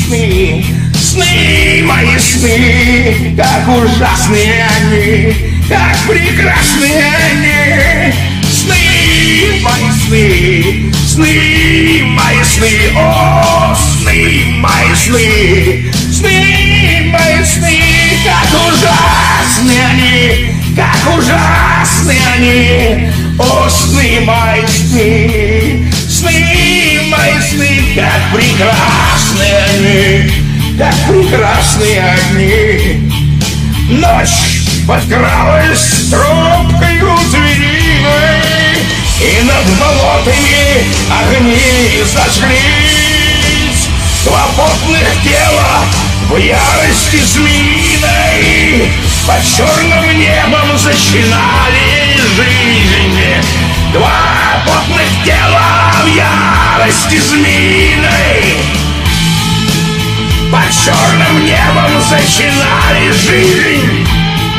сны, сны, мои сны, как ужасные они, как прекрасные они. Сны, мои сны, сны, мои сны, о, сны, мои сны, сны, мои сны, как ужасные они, как ужасные они, о, сны, мои сны, сны, мои сны, как прекрасные они, как прекрасные они. Ночь подкралась тропкою звериной, и над болотами огни зажглись. Два потных тела в ярости змеиной под черным небом зачинали жизнь. Два потных тела в ярости змеиной под черным небом зачинали жизнь.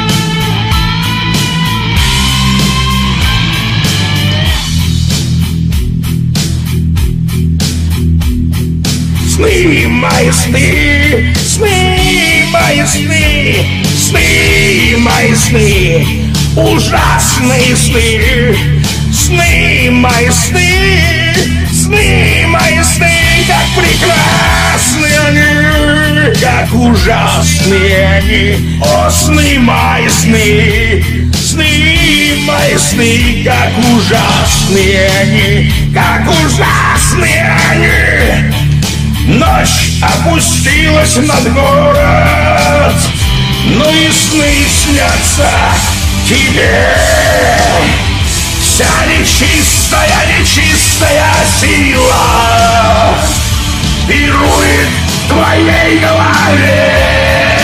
Сны, мои сны, сны, мои сны, сны, мои сны, ужасные сны, сны, мои сны, сны, мои сны, как прекрасные они, как ужасные они, о, сны, мои сны, сны, мои сны, как ужасные они, как ужасные они. Ночь опустилась над город, но и сны снятся тебе. Вся нечистая, нечистая сила пирует в твоей голове.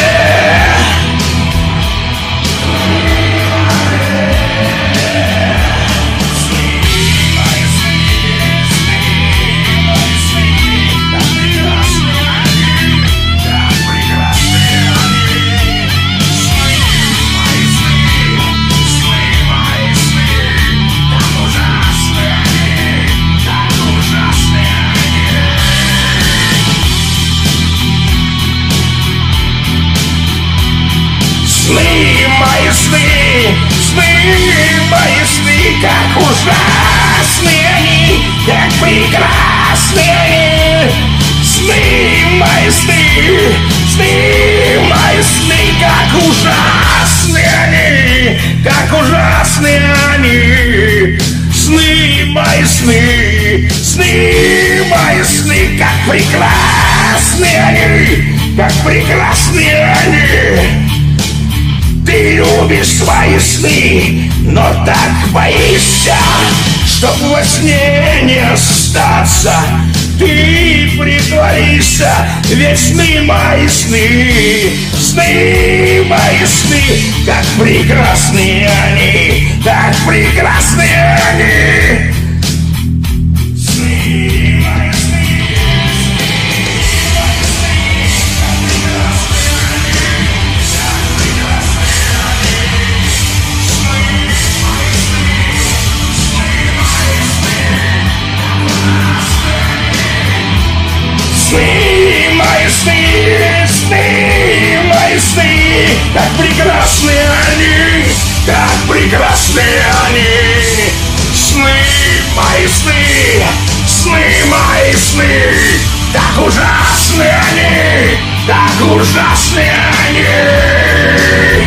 Сны, мои сны, сны, мои сны, как ужасные они, как прекрасные они. Сны, мои сны, сны, мои сны, как ужасные они, как ужасные они. Сны, мои сны, сны, мои сны, как прекрасные они, как прекрасные они. Ты любишь свои сны, но так боишься, чтоб во сне не остаться. Ты притворишься, ведь сны мои сны, сны мои сны, как прекрасные они, как прекрасные они. Сны, мои сны, сны, мои сны, как прекрасные они, как прекрасные они. Сны, мои сны, сны, мои сны, так ужасные они, так ужасные они.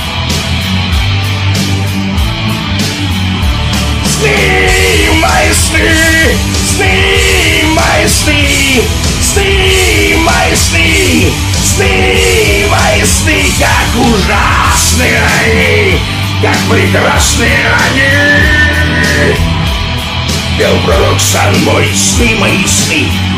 Сны, мои сны, сны, мои сны, сны, мои сны, сны, мои сны, как ужасные они, как прекрасные они. Пел пророк Сан мой, сны, мои сны.